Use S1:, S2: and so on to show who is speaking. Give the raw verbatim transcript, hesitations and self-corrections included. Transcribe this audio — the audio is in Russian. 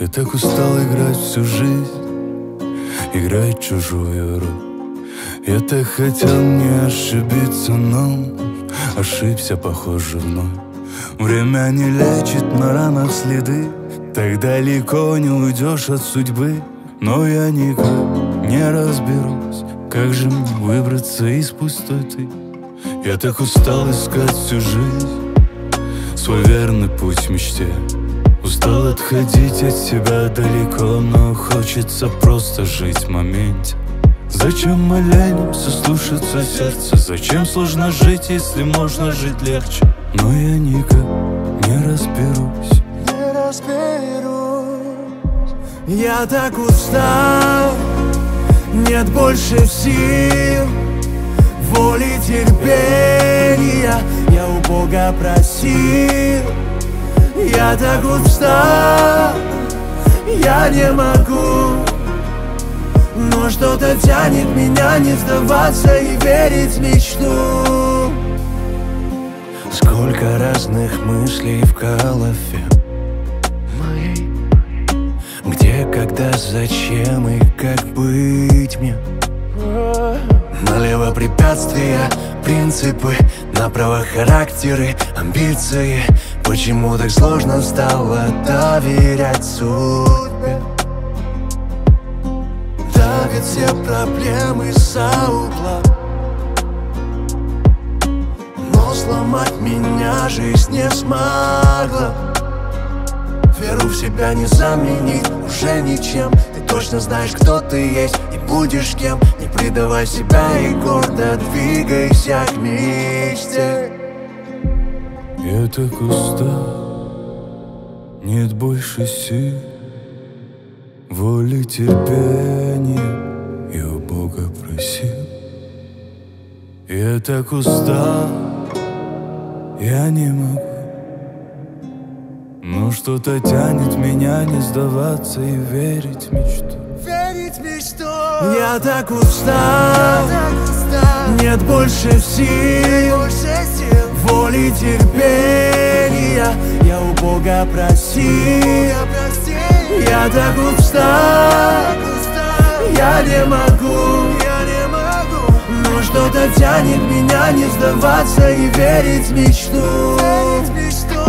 S1: Я так устал играть всю жизнь, играть чужую роль. Я так хотел не ошибиться, но ошибся, похоже, вновь. Время не лечит на ранах следы, так далеко не уйдешь от судьбы. Но я никак не разберусь, как же мне выбраться из пустоты. Я так устал искать всю жизнь свой верный путь в мечте. Устал отходить от себя далеко, но хочется просто жить в моменте. Зачем мы ленимся слушаться сердца? Зачем сложно жить, если можно жить легче? Но я никак не разберусь.
S2: Не разберусь. Я так устал, нет больше сил, воли, терпения я у Бога просил. Я так устал, я не могу, но что-то тянет меня не сдаваться и верить в мечту. Сколько разных мыслей в голове моей, где, когда, зачем и как быть мне. Налево препятствия, принципы, направо характеры, амбиции. Почему так сложно стало доверять судьбе? Давят все проблемы за угла, но сломать меня жизнь не смогла. Веру в себя не заменить уже ничем. Ты точно знаешь, кто ты есть и будешь кем. Не предавай себя и гордо двигайся к мечте.
S1: Я так устал, нет больше сил, воли, терпения я у Бога просил. Я так устал, я не могу, но что-то тянет меня не сдаваться и верить в мечту.
S2: Верить в мечту. Я так устал, нет больше сил, воли, терпения я у Бога просил. Я так устал, я не могу, но что-то тянет меня не сдаваться и верить в мечту.